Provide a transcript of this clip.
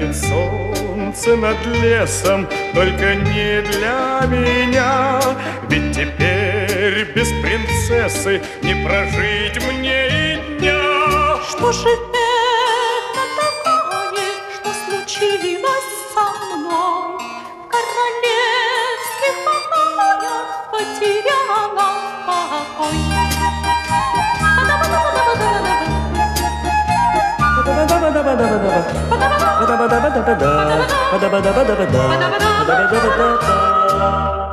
Заглянет солнце над лесом, только не для меня. Ведь теперь без принцессы не прожить мне и дня. Что же это такое, что случилось со мной? В королевских покоях потеряла покой. Ba-da-ba-da-ba-da-ba-da.